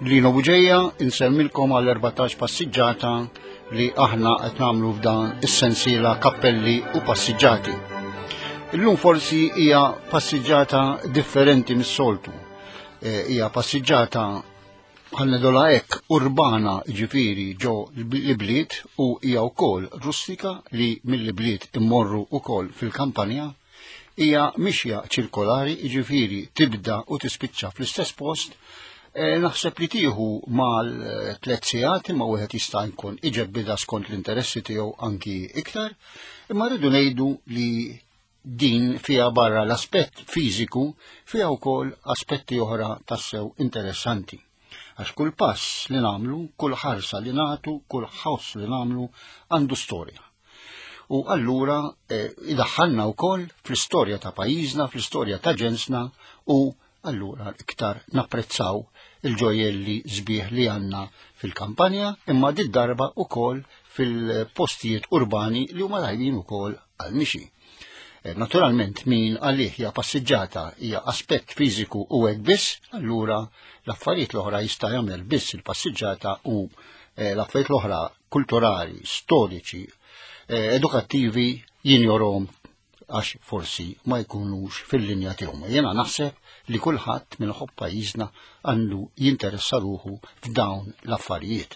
Lino Buġeja insemmilkom għal 14 passiġġata li aħna qed nagħmlu f'dan is-sensiela kappelli u passiġġati. Illum forsi hija passiġġata differenti mis-soltu. Hija passiġġata ħannedola hekk urbana ġifieri ġo l-bliet u hija wkoll rustika li mill-bliet immorru wkoll fil-Kampanja. Hija mixja ċirkolari ġifieri tibda u tispiċċa fl-istess post. Naħseb li tieħu mal-3 sigħat imma wieħed jista' jkun iġeb bida skont l-interessi tiegħu anki iktar, imma rridu ngħidu li din fiha barra l-aspett fiżiku fiha wkoll aspetti oħra tassew interessanti. Għax kull pass li nagħmlu, kull ħarsa li nagħtu, kull ħoss li nagħmlu għandu storja. U allura idaħħalna wkoll fl-istorja ta' pajjiżna, fl-istorja ta' ġensna u allura iktar napprezzaw il-ġojelli sbieħ li għandna fil-Kampanja imma darba wkoll fil-postijiet urbani li huma tajbin ukoll għal mixi. Naturalment min għalih hija passiġġata hija aspett fiżiku u hekk biss, allura l-affarijiet l-oħra jista' jagħmel biss il-passiġġata u l-affarijiet l-oħra kulturali, storiċi, edukattivi jinjorhom għax forsi ma jkunux fil-linja tiegħu. Jiena naħseb li kulħadd minn ħobb pajjiżna għandu jinteressa ruħu f'dawn l-affarijiet.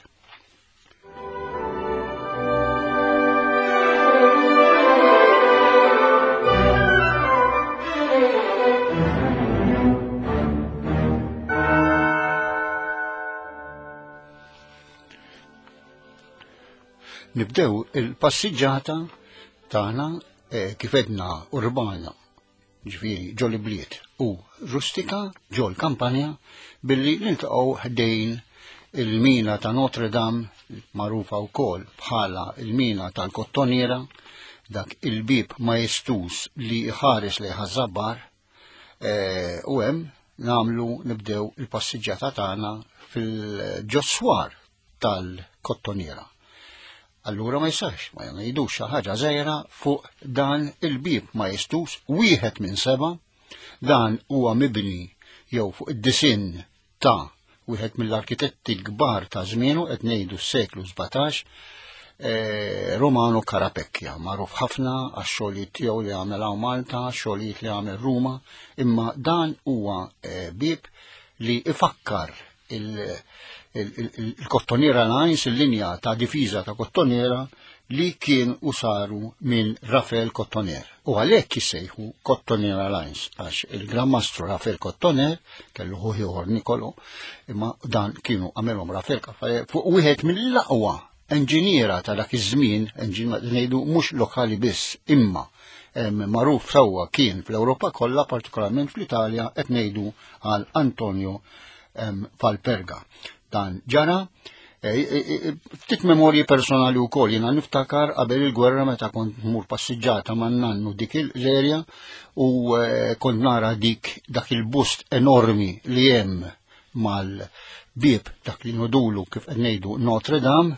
Nibdew il-passiġġata tagħna kif edna urbana, ġifieri ġo l-bliet u rustika ġo l-Kampanja billi niltaqgħu ħdejn il-mina ta' Notre Dame magħrufa wkoll bħala il-mina tal-Kottoniera, dak il-bib majestus li ħares lejn ħażabbar u hemm nibdew il-passiġġata tagħna fil-ġoswar tal-Kottoniera. Allura ma jisax, ma jgħidux xi ħaġa żgħira fuq dan il-bib majestus wieħed minn 7, dan huwa mibni jew fuq id-disinn ta' wieħed mill-arkitetti l-kbar ta' żmienu qed ngħidu s-seklu 17, Romano Carapecchia, magħruf ħafna għax-xogħlijiet tiegħu li għamel hawn Malta, xogħlijiet li għamel Ruma, imma dan huwa bib li ifakkar il-Kottoniera Lines, il-linja ta' difiża ta' Kottoniera li kien usaru minn Rafael Cotoner. U għalhekk jissejħu Kottoniera Lines, għax il-Gran Mastru Rafael Cotoner kellu ħu ieħor Nikolo, imma dan kienu għamilhom Rafael fuq wieħed mill-aqwa enġiniera ta' dak iż-żmien, ngħidu mhux lokali biss, imma magħruf sewwa kien fl-Ewropa kollha, partikolarment fl-Italja, qed ngħidu għal Antonio Valperga. Dan ġara, ftit memorji personali wkoll, jiena niftakar qabel il-gwerra meta kont mur passiġġata man nannu dik l-erja u kont nara dak il-bust enormi li hemm mal-bib dak li nodulu kif qed ngħidu Notre Dame,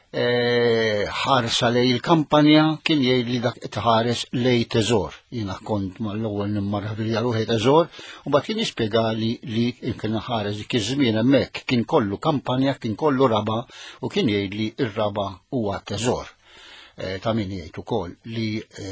ħarsa lej il-Kampanja kien jgħid li dak tħares lej teżor. Jiena kont mal-ewwel nimmarravilja ruħi teżor u bad kien jispjegali li kien ħares dik iż-żmien hemmhekk kien kollu Kampanja, kien kollu raba u kien jgħid li r-raba huwa teżor. Ta' min jgħid ukoll li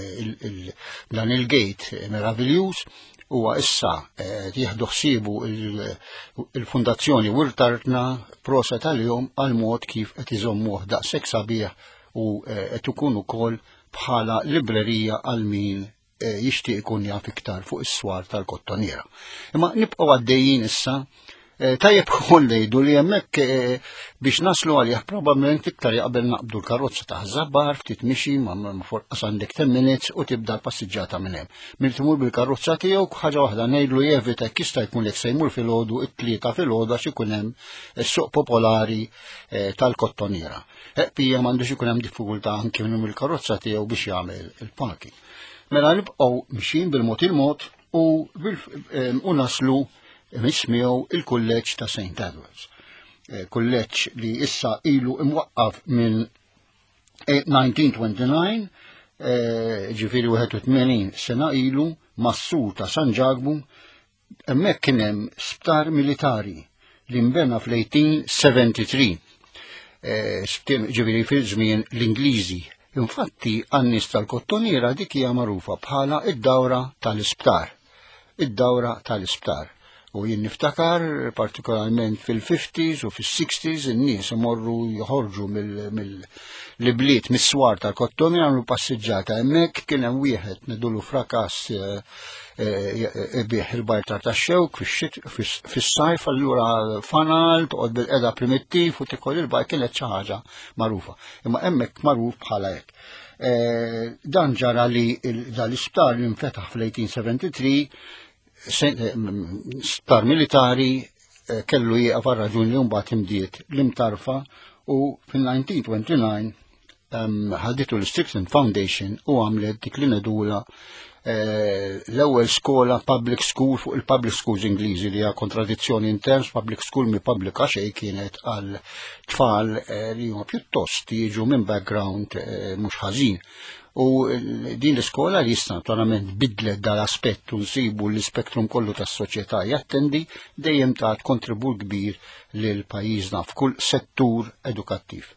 dan il-gate meravigliuż huwa issa jieħdu ħsiebu il-Fundazzjoni Wirtartna prosa tal-jum għal mod kif qed iżommuh daqshekk sabiħ u qed ikun ukoll bħala librerija għal min jixtieq ikun jaf iktar fuq is-swar tal-Kottoniera. Imma nibqgħu għaddejjin issa tajjeb ukoll ngħidu li hemmhekk biex naslu għalih probabbilment iktar qabel naqbdu l-karozza ta' ħżabbar ftit mixi ma forqas għandek 10 minutes u tibda l-passiġġata minn hemm. Minn timur bil-karozza tiegħu ħaġa waħda ngħidlu jevita jista' jkun lek se jmur filgħodu it-tlieta filgħodu għax ikun hemm is-suq popolari tal-Kottoniera. Hija m'għandux ikun hemm diffikultà anke minn il-karozza tiegħu biex jagħmel il-parking. Mela nibqgħu mixin bil-mod u naslu mismiegħu il-kulleġġ ta' St. Edwards. Kulleġġ li issa ilu imwaqqaf minn 1929, ġifieri 81 sena ilu mas-sur ta' San Ġagbu, hemmhekk kien hemm sptar militari li nbena fl-1873. Ġifieri fil-żmien l-Ingliżi. Infatti għan-nies tal-kottoniera dik hija magħrufa bħala id-dawra tal-isptar. Id-dawra tal-isptar. U jien niftakar partikolarment fil-50s u fil-60s in-nies imorru joħorġu mill-bliet mis-swar tal-kottoniera għamlu passiġġata. Hemmhekk kien hemm wieħed nidulu frakass bih il-bajtar tax-xewk fis-sajf allura fanal toqgħod bil-qeda primittiv u tikol il-bajt kienet xi ħaġa magħrufa. Imma hemmhekk magħruf bħala hekk. Dan ġara li dal-isptar li nfetaħ fl-1873 sptar militari kellu jieqaf għal raġuni li mbagħad imdiet l-imtarfa u fil-1929 ħaditu l-Strickland Foundation u għamlet dik li nedula l-ewwel skola public school fuq il-public schools Ingliżi li hija kontradizzjoni in terms public school mi pubblika xejn kienet għal tfal li huma pjuttost jiġu minn background mhux ħażin. U din l-iskola li jista' naturalment bidlet dal-aspett u nsibu l-ispektrum kollu tas-soċjetà jattendi dejjem tat kontribut kbir lil pajjiżna f'kull settur edukattiv.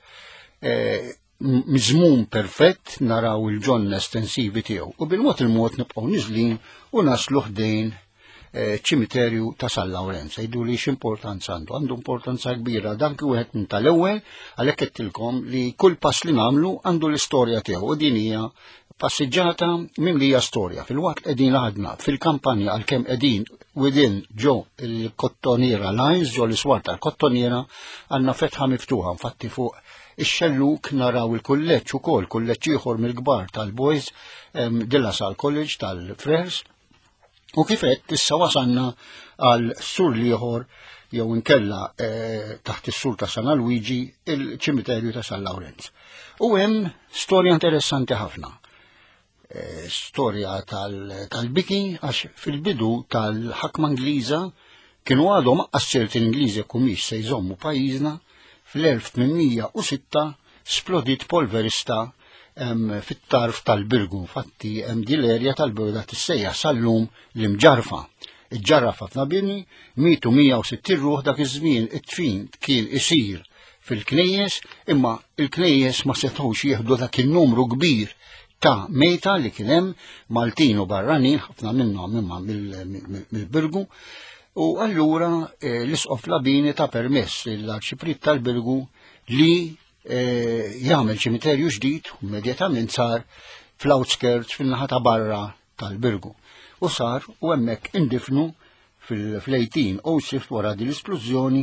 Miżmum perfett naraw il-ġonna estensivi tiegħu u bil-mod il-mod nibqgħu niżlin u naslu ħdejn ċimiterju ta' San Lawrenz. Jgħidu li x'importanza għandu importanza kbira dan kien wieħed minn tal-ewwel għalhekk qedtilkom li kull pass li nagħmlu għandu l-istorja tiegħu u din hija passiġġata mimlija storja. Fil-waqt qegħdin għadna fil-kampanja għalkemm qegħdin within ġo il-kottoniera lines ġo l-iswar tal-kottoniera għandna fetħa miftuħa infatti fuq ix-xelluk naraw il-kulleġġ ukoll kulleġġ ieħor mill-kbar tal-Boys De La Salle College tal-Frères. U kifet issa wasanna għal sur liħor jew inkella taħt is-sur ta' San Luigi il-ċimiterju ta' San Lawrenz. U hemm storja interessanti ħafna. Storja tal-biki għax fil-bidu tal-ħakma Ingliża kienu għadhom qassirt l-Ingliżi kumiex se jżommu pajjiżna fl-1806 splodit polverista fit-tarf tal-Birgu, fatti din l-erja tal-Birgu tissejjaħ sal-lum l-imġarfa. Iġġarrafa f'Nabini, mitu 160 ruħ dak iż-żmien it-tfin kien isir fil-knejjes, imma il-knejjes ma setgħux jieħdu dak il-numru kbir ta' mejta li kien hemm Maltin u barranin, ħafna minnhom imma mill-Birgu, u allura l-isqof Labini ta' permess l-arċiprit tal-Birgu li jagħmel ċimiterju ġdid u immedjatament sar fl-outskirts fin-naħa ta' barra tal-Birgu. U sar u hemmhekk indifnu fl-1806 wara din l-isplużjoni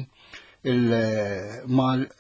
mal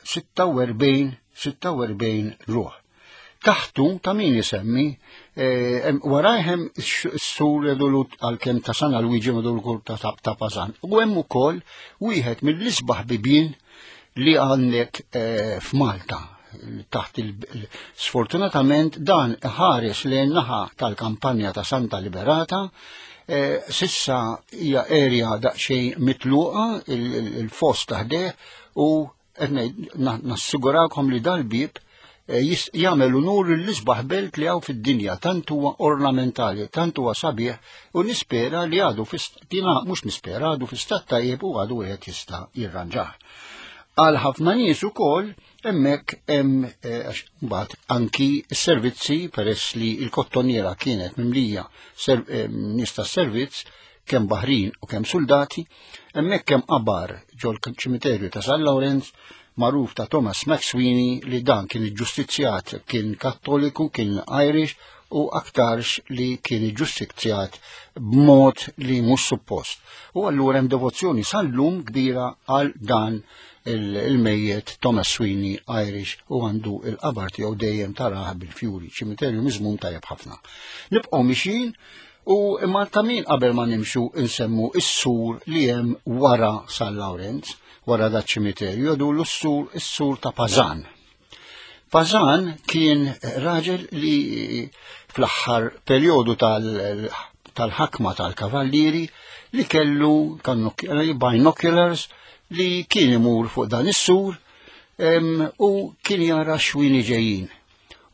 46 ruħ. Taħtu ta' min jisemmi warajhem s-sur edolut għal-kem ta' San Luigi medul ta' Pazan. U hemm ukoll wieħed mill-isbaħ bibien li għandek f'Malta taħt sfortunatament dan ħares li naħa tal-kampanja ta' Santa Liberata sissa hija erja daqsxejn mitluqa il-fost taħdeh u nassigurakom li dal-bib jagħmel unur l-isbaħ belt li hawn fid-dinja tant huwa ornamentali, tant huwa sabiħ u nispera li għadu mhux nispera għadu fi stat tajjeb u għadu wieħed jista' jirranġah. Għal ħafna nies ukoll hemmhekk hemm mbagħad anki s-servizzi peress li l-kottoniera kienet mimlija nies tas-servizz kemm baħrin u kemm soldati, hemmhekk hemm qabar ġol ċimiterju ta' San Lawrenz magħruf ta' Thomas McSweeney li dan kien iġġustizzjat kien Kattoliku, kien Irish u aktarx li kien iġġustizzjat b'mod li mhux suppost. U allura hemm devozzjoni sal-lum kbira għal dan il-mejjet Thomas Sweeney Irish u għandu il-qabar tiegħu dejjem taraħ bil-fjuri, ċimiterju miżmum tajjeb ħafna. Nibqgħu mixin u imma ta' min qabel ma nimxu insemmu is-sur li hemm wara San Lawrenz, wara dat ċimiterju jgħidu s-sur ta' Pazan. Pazan kien raġel li fl-aħħar perjodu tal-ħakma tal-kavallieri li kellu binoculars li kien imur fuq dan is-sur u kien jara xwini ġejjin.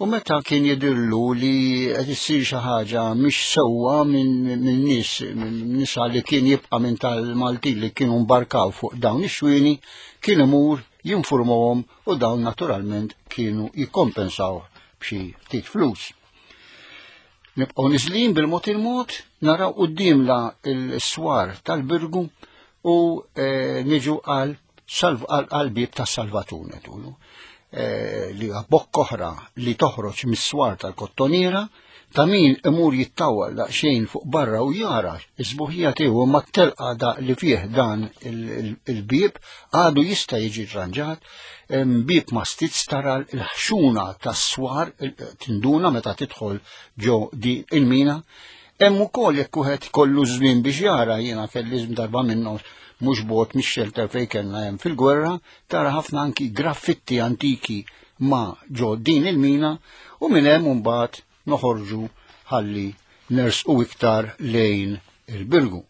U meta kien jidhirlu li qed issir xi ħaġa mhix sewwa minn nisa li kien jibqa' minn tal-Maltin li kienu mbarkaw fuq dawn ix-xwieni, kien imur jinfurmawhom u dawn naturalment kienu jikkompensaw b'xi ftit flus. Nibqgħu niżlin bil-mod il-mod naraw qudiemna l-swar tal-Birgu u niġu għal bieb tas-Salvatur netulu. Li bokk oħra li toħroġ mis-swar tal-kottoniera ta' min imur jittawal daqsxejn fuq barra u jara is-sbuħija tiegħu ma telqa da li fih dan il-bieb għadu jista' jiġi rranġat, bieb mastit tara l-ħxuna tas-swar tinduna meta tidħol ġo din il-mina. Hemm ukoll jekk wieħed kollu żmien biex jara, jiena kelli darba minnhom mhux bot mix-shelter fejn kellna hemm fil-gwerra, tara ħafna anki graffiti antiki ma' ġo din il-mina u minn hemm imbagħad noħorġu ħalli nersqu iktar lejn il-Birgu.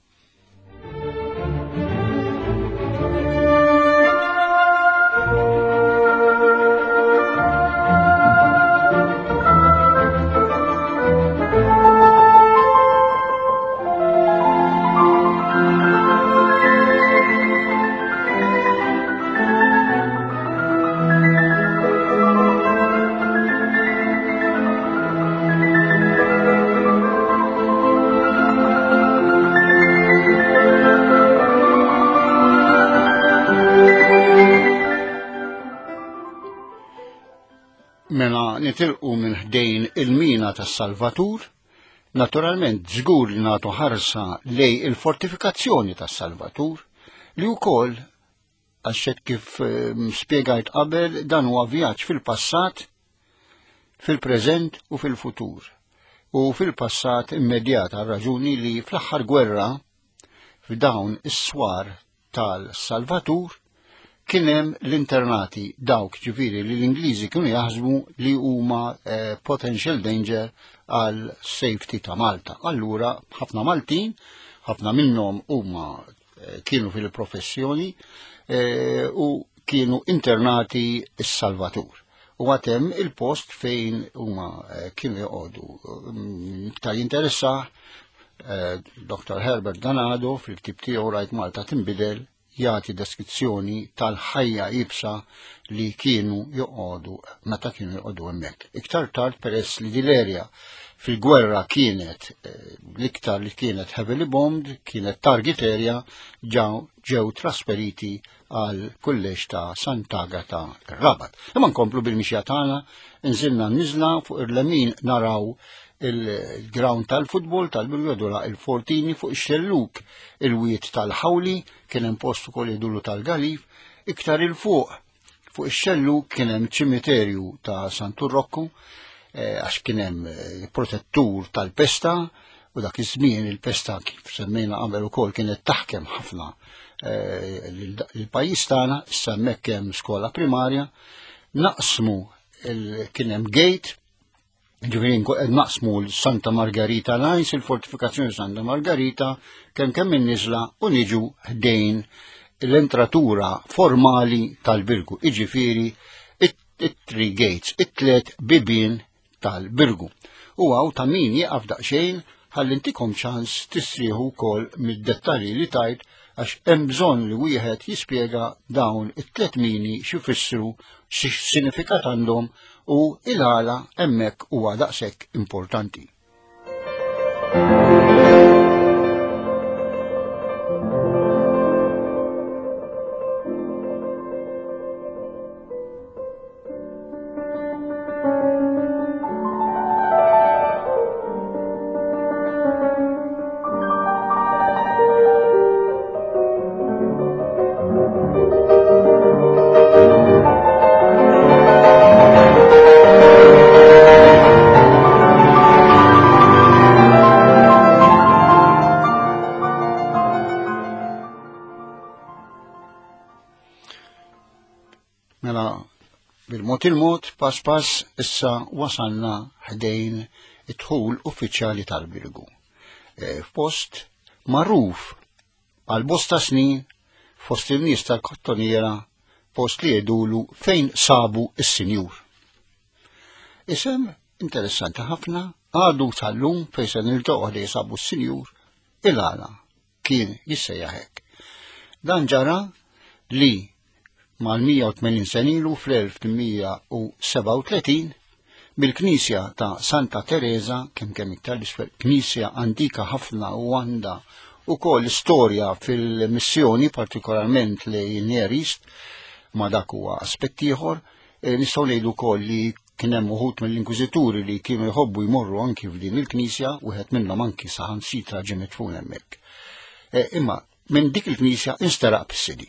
Mela nitilqu minn ħdejn il-mina tas-Salvatur, naturalment żgur li nagħtu ħarsa lej il-fortifikazzjoni tas-Salvatur li wkoll għax kif spjegajt qabel dan huwa vjaġġ fil-passat, fil-preżent u fil-futur. U fil-passat immedjat għal raġuni li fl-aħħar gwerra f'dawn is-swar tal-Salvatur kien hemm l-internati dawk ġifieri li l-Ingliżi kienu jaħsbu li huma potential danger għal safety ta' Malta. Allura ħafna Maltin, ħafna minnhom huma kienu fil-professjoni u kienu internati s-Salvatur. U għatem il-post fejn huma kienu joqogħdu iktar jinteressaħ Dr. Herbert Danado fil-ktib tiegħu Rajt Malta tinbidel jagħti deskrizzjoni tal-ħajja ibsa li kienu joqogħdu meta kienu joqogħdu hemmhekk. Iktar tard peress li din l-erja fil-gwerra kienet l-iktar li kienet heavily bombed, kienet target area, ġew trasferiti għal kullex ta' Sant'Agata Rabat. Imma nkomplu bil-mixja tagħna, nżilna niżla fuq il-lemin naraw il-ground tal-futbol tal-Birgu il-Fortini fuq ix-xelluk il-wiet tal-Ħawli kien hemm post ukoll jidullu tal-Galif, iktar il-fuq ix-xelluk kien hemm ċimiterju ta' Santurrocco għax kien hemm protettur tal-pesta u dak iż-żmien il-pesta kif semmejna qabel ukoll kienet taħkem ħafna il-pajjiż tagħna, issa hemmhekk hemm skola primarja, naqsmu kien hemm gate. Ġifieri naqsmu l-Santa Margherita Lines, il-fortifikazzjoni Santa Margherita, kemm in-niżla u niġu ħdejn l-entratura formali tal-Birgu, iġifieri it-three gates, it-tliet bibien tal-Birgu. U għaw ta' min jaqaf daqsxejn ħalli intikom ċans tistrieħu wkoll mid-dettalji li tajt għax hemm bżonn li wieħed jispjega dawn it-tliet mini x'ifissru, x'sinifikat għandhom u il-għala hemmhekk huwa daqshekk importanti. Il-mod pass issa wasalna ħdejn it-dħul uffiċjali tal-Birgu. F'post magħruf għal bosta snin fost il-nies tal-kottoniera post li jedulu fejn sabu is-Sinjur. isem interessanti ħafna, għadu tal-lum fejn se niltaqgħu li jisabu s-Sinjur il-għala kien jissejjaħ hekk. Dan ġara li mal-180 senilu fl-1837 bil-Knisja ta' Santa Teresa kemm iktar l-isfel knisja antika ħafna u għandha ukoll istorja fil-missjoni partikolarment li Near East ma dak huwa aspett ieħor. Nistgħu ngħidu wkoll li kien hemm uħud mill-inkwiżituri li kienu jħobbu jmorru anki f'din il-Knisja, wieħed minnhom anki saħansitra ġie medfun hemmhekk. Imma minn dik il-Knisja instaraq bis-sidi.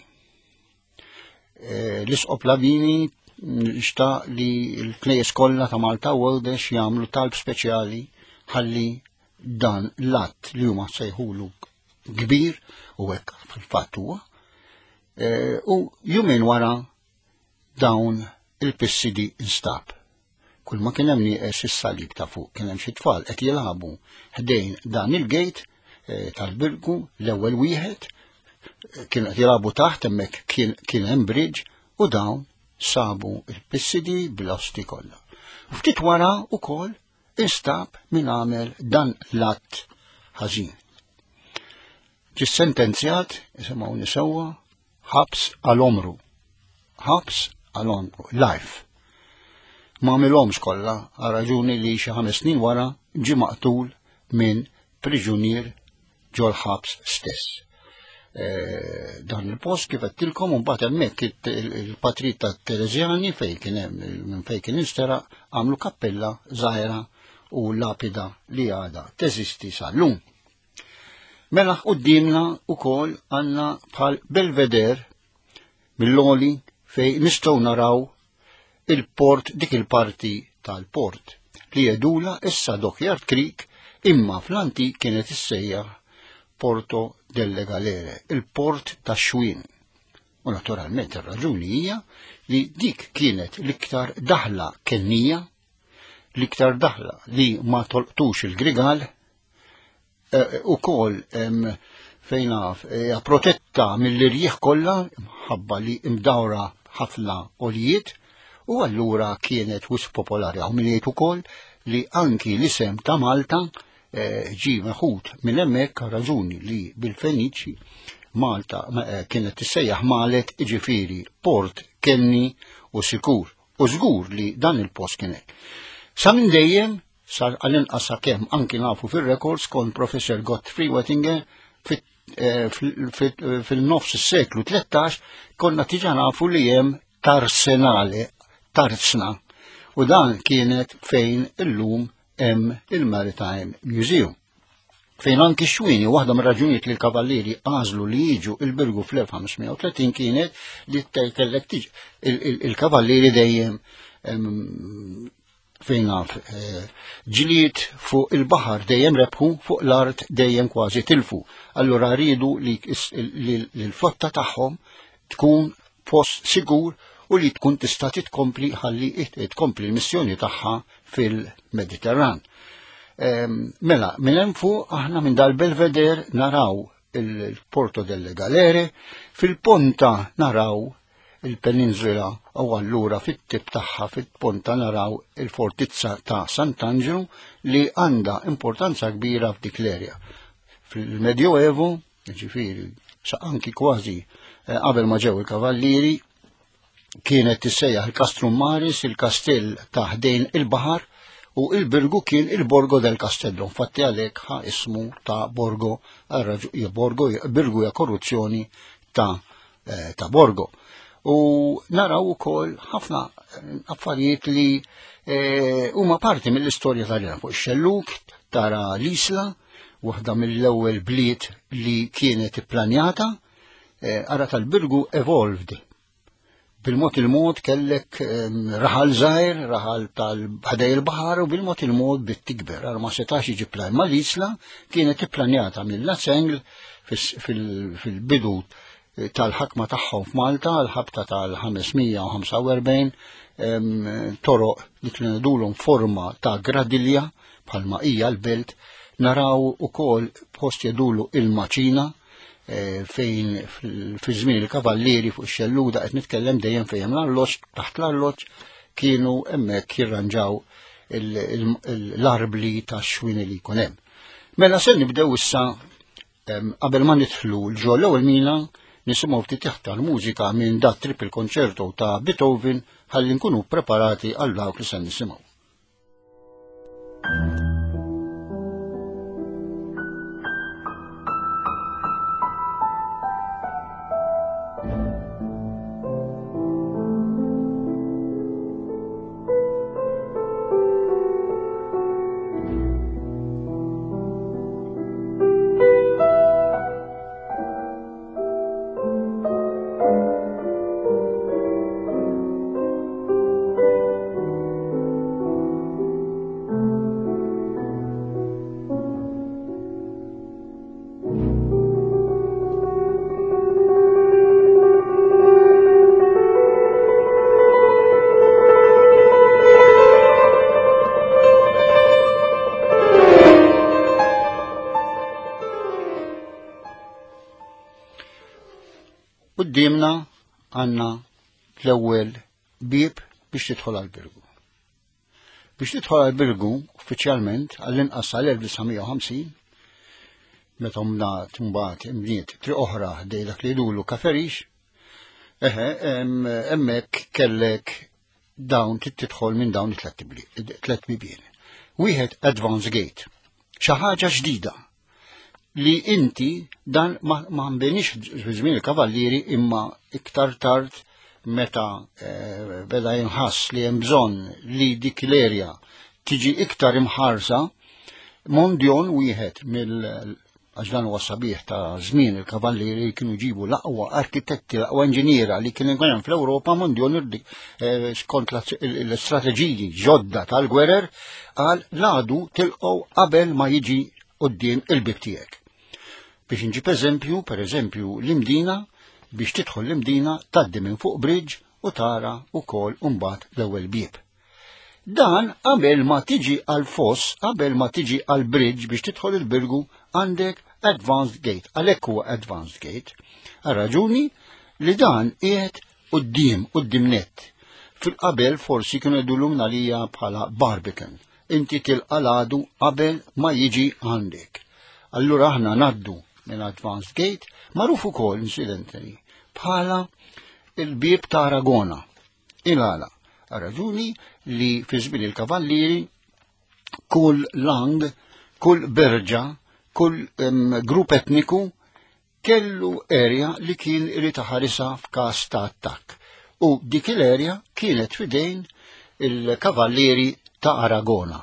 L-Isqob Lavini xta' li l-knejjes kollha ta' Malta Għawdex jagħmlu talb speċjali ħalli dan l-att li huma sejħulu kbir u hekk fil-fatt huwa. U jumejn wara dawn il-pissidi instab. Kull ma kien hemm nieqes is-salib ta' fuq, kien hemm xi tfal qed jilagħbu ħdejn dan il-gejt tal-Birgu l-ewwel wieħed kien qed jilagħbu taħt hemmhekk kien hemm bridge u dawn sabu il-pissidi bl-osti kollha. Ftit wara wkoll instab min għamel dan l-att ħażin. Ġie sentenzjat isimgħu nisewwa ħabs għal-omru. Ħabs għal-omru, life. Ma għamilhomx kollha għal raġuni li xi 5 snin wara ġie maqtul minn priġunier ġol ħabs stess. Dan il-post kif qedtilkom mbagħad hemmhekk il-patrit tat-Terezjani fejn kien hemm minn fejn kien insteraq għamlu kappella żgħira u lapida li għadha teżisti sal-lum. Mela qudiemna wkoll għandna bħal belveder mill-għoli fejn nistgħu naraw il-port dik il-parti tal-port li jedula issa Dockyard Creek imma fl-antik kienet issejjaħ Porto delle Galere, il-port tax-xwien. U naturalment ir-raġuni hija li dik kienet l-iktar daħla kennija, l-iktar daħla li ma tolqtux il-grigal, ukoll fejn naf protetta mill-irjieħ kollha ħabba li imdawra ħafna olijiet u allura kienet wisq popolari hawn min jgħid ukoll li anki l-isem ta' Malta ġi meħud minn hemmhekk raġuni li bil-Feniċi Malta kienet tissejjaħ Malet jiġifieri port kenni u sikur u żgur li dan il-post kien hekk. Sa minn dejjem sar għal-inqas sakemm anki nafu fir-records kon Professor Gottfried Wettinger fil-nofs is-seklu 13 konna tiġa nafu li hemm tarsna u dan kienet fejn illum hemm il-Maritime Museum. Fejn anki xwini waħda mir-raġunijiet li l-kavallieri għażlu li jiġu il-Birgu fl-1530 kienet li kellek tiġi il-kavallieri dejjem fejn naf ġlied fuq il-baħar dejjem rebħu fuq l-art dejjem kważi tilfu. Allura rridu li l-flotta tagħhom tkun post sigur u li tkun tista' titkompli ħalli tkompli l-missjoni tagħha fil-Mediterran. Mela, minn hemm fuq aħna minn dal-Belveder naraw il-Porto delle Galere, fil-ponta naraw il-peninsula u allura fit-tip tagħha fit-ponta naraw il-fortizza ta' Sant'Angelo li għandha importanza kbira f'dik l-erja. Fil-Medjoevu, ġifieri sa anki kważi qabel ma ġew il-kavallieri, kienet tissejjaħ il-Castrum Maris, il-kastell ta' ħdejn il-baħar u il-Birgu kien il-Borgo del Castello. Infatti għalhekk ħa ismu ta' Borgo, Birgu hija korruzzjoni ta' Borgo. U naraw ukoll ħafna affarijiet li huma parti mill-istorja tal-Iran. Fuq ix-xelluk tara l-isla, waħda mill-ewwel bliet li kienet ipplanjata, ara tal-Birgu evolved. Bil-mod il-mod kellek raħal żgħir, raħal tal-ħdej il-baħar u bil-mod il-mod bit tikber. Ara ma setax jiġi plan ma l-isla kienet ipplanjata mill-Latsengl fil-bidu tal-ħakma tagħhom f'Malta, l-ħabta tal-545 toroq li kienu ngħidulhom forma ta' gradilja bħalma hija l-belt, naraw ukoll post jedulu il-Maċina fejn fi żmien il-kavallieri fuq ix-xelluda qed nitkellem dejjem fejn l-arloġġ taħt l-arloġġ kienu hemmhekk jirranġaw l-arbli tax-xwien li jkun hemm. Mela se nibdew issa qabel ma nidħlu l-ġol l-ewwel mina nisimgħu ftit tal-mużika minn dat triple concerto ta' Beethoven ħalli nkunu preparati għal dawk li se nisimgħu. Qudiemna għandna l-ewwel bieb biex tidħol għall-Birgu. Biex tidħol għall-Birgu uffiċjalment għall-inqas għal-1950 meta mbagħad imniet triq oħra ħdej dak li jgħidulu Kaferix, hemmhekk kellek dawn tidħol minn dawn it-tliet bibien. Wieħed Advance Gate, xi ħaġa ġdida li inti dan ma nbenix fi żmien il-kavallieri imma iktar tard meta beda jinħass li hemm bżonn li dik l-erja tiġi iktar imħarsa, mondjon wieħed għax dan huwa sabiħ ta' żmien il-kavallieri li kienu jġibu l-aqwa arkitetti, l-aqwa inġiniera li kienu hemm fl-Ewropa, mondjon skont l-istrateġiji ġodda tal-gwerer għal ladu tilqgħu qabel ma jiġi quddiem il-bib tiegħek. Biex nġib pereżempju l-imdina, biex tidħol l-imdina tgħaddi minn fuq bridge u tara wkoll mbagħad l-ewwel bieb. Dan qabel ma tiġi għal foss, qabel ma tiġi għal bridge biex tidħol il-Birgu għandek Advanced Gate. Għalhekk huwa Advanced Gate. Għar-raġuni li dan qiegħed quddiem nett. Fil-qabel forsi kienu jgħidulhom għalija bħala Barbican. Inti tilqa' l-għadu qabel ma jiġi għandek. Allura aħna ngħaddu minn Advanced Gate, magħruf ukoll incidentally bħala il-bieb ta' Aragona. Il-għala, raġuni li fi żmien il-kavallieri kull land, kull berġa, kull grupp etniku kellu erja li kien irid ħarisa f'każ ta' attakk. U dik l-erja kienet fidejn il-kavallieri ta' Aragona.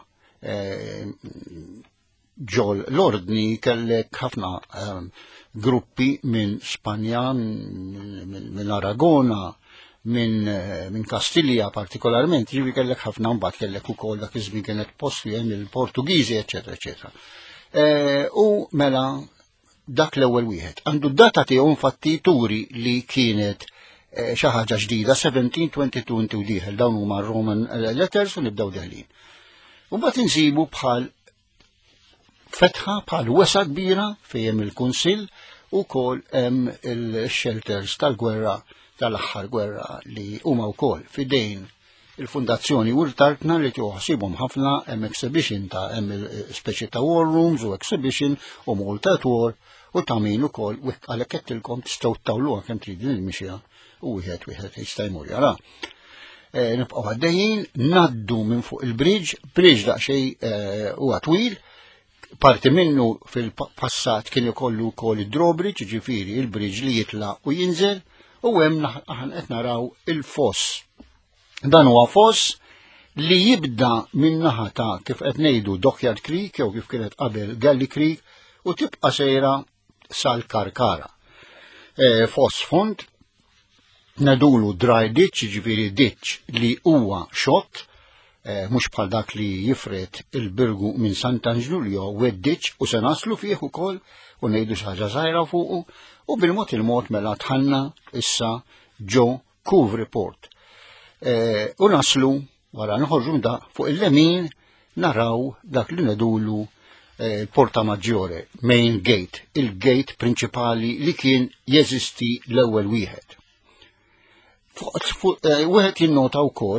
Ġol l-ordni kellek ħafna gruppi minn Spanja, minn Aragona, minn Kastilja partikolarment, ġivi kellek ħafna mbagħad kellek ukoll dak iż-żmien kienet posti hemm il-Portugiżi, eċetera, eċetera. U mela dak l-ewwel wieħed. Għandu data tiegħu infatti turi li kienet xi ħaġa ġdida 1722 inti dieħel dawn huma Roman letters u nibdew deħlin. U mbagħad insibu bħal fetħa bħal wesa kbira fejn il-kunsill u kol hemm il-shelters tal-gwerra tal-aħħar gwerra li huma wkoll fidejn il-fundazzjoni Urtartna li tieħosibhom ħafna hemm exhibition ta' hemm speċi ta' war rooms u exhibition u Malta Tour u tagħmel ukoll għalhekk qedtilkom tistgħu tawluha kemm tridu il-mixja u wieħed jista' jmur jara. Nibqgħu għaddejjin ngħaddu minn fuq il-bridge daqsxejn huwa twil. Parti minnu fil-passat kien ikollu wkoll id-drawbridge, ġifieri il-bridge li jitla' u jinżel, u hemm aħna qed naraw il-foss. Dan huwa foss li jibda min-naħa ta' kif qed ngħidu Dockyard Creek jew kif kienet qabel Galley Creek u tibqa' sejra sal-Karkara. Foss font nadulu dry ditch, ġifieri ditch li huwa xott, mhux bħal dak li jifret il-Birgu minn Sant'Angelo li huwa wet ditch u se naslu fih ukoll u ngħidu xi ħaġa żgħira fuqu u bil-mod il-mod mela tħanna issa ġo Cove Report. U naslu wara nħorġu da fuq il-lemin naraw dak li ngħidulu Porta Maggiore, Main Gate, il-gate prinċipali li kien jeżisti l-ewwel wieħed. Wieħed jinnota wkoll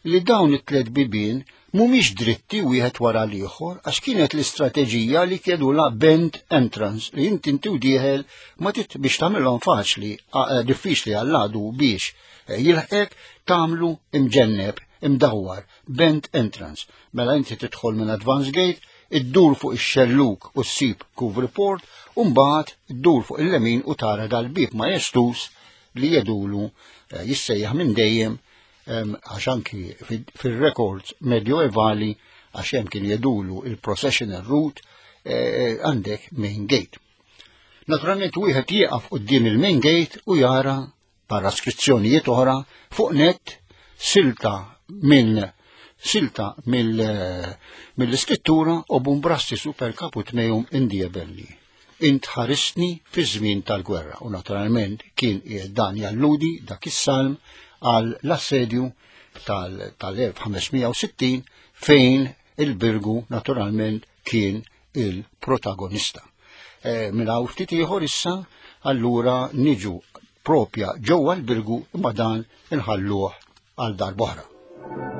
li dawn it-tliet bibien mhumiex dritti wieħed wara l-ieħor għax kienet l-istrateġija li kedula bend entrance li inti dieħel ma biex tagħmilhom faċli diffiċli għall-għadu biex jilħqek tagħmlu imġenneb imdawwar bend entrance. Mela inti tidħol minn advance gate, iddur fuq ix-xelluk u ssib cove report u mbagħad iddur fuq il-lemin u tara dal-bib ma jestus li jedulu jissejjaħ minn dejjem għax anki fil-records medjoevali għax hemm kien jedulu il-processional route għandek main gate. Naturalment wieħed jieqaf quddiem il-main gate u jara barra skrizzjonijiet oħra fuq net silta mill-iskrittura u bumbrasti super kaput mejhom indiebelli. Int ħarisni fi żmien tal-gwerra u naturalment kien dan jalludi dak is-salm għal l-assedju tal-1560 fejn il-Birgu naturalment kien il-protagonista. Mill-għaw ftit ieħor issa allura niġu propja ġewwa l-Birgu imma dan inħalluh għal darb'oħra.